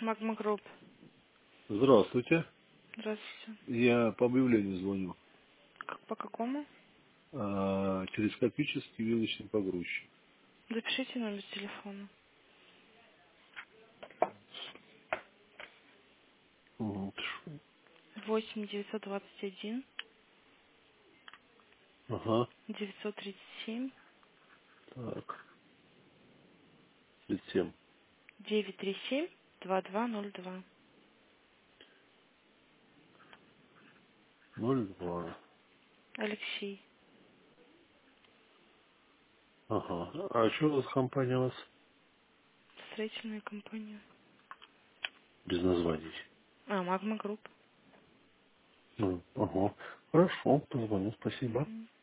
Магма Групп. Здравствуйте. Здравствуйте. Я по объявлению звоню. По какому? Телескопический вилочный погрузчик. Запишите номер телефона. Вот. 8 921 Ага. 937 Так. 37. 937 2202. 02. Алексей. Ага. А что у вас компания у вас? Строительная компания. Без названий. Магма Групп. Ага. Хорошо. Позвоню. Спасибо. Мгм.